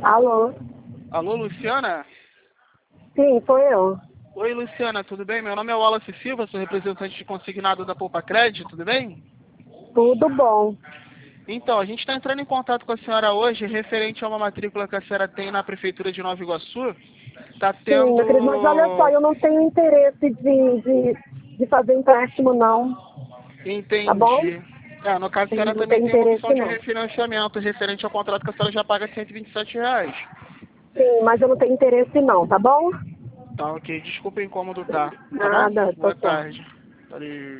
Alô? Alô, Luciana? Sim, sou eu. Oi, Luciana, tudo bem? Meu nome é Wallace Silva, sou representante de consignado da Poupa Crédito, tudo bem? Tudo bom. Então, a gente está entrando em contato com a senhora hoje referente a uma matrícula que a senhora tem na Prefeitura de Nova Iguaçu. Está Sim, meu querido, mas olha só, tendo... eu não tenho interesse de fazer empréstimo, não. Tá bom? Entendi. No caso, a Sim, senhora não também tenho tem uma opção interesse, de não. refinanciamento referente ao contrato que a senhora já paga R$ 127. Sim, mas eu não tenho interesse, não, tá bom? Tá, ok. Desculpa o incômodo, tá? Tá bom? Nada, Boa tchau, tchau. tarde. Valeu.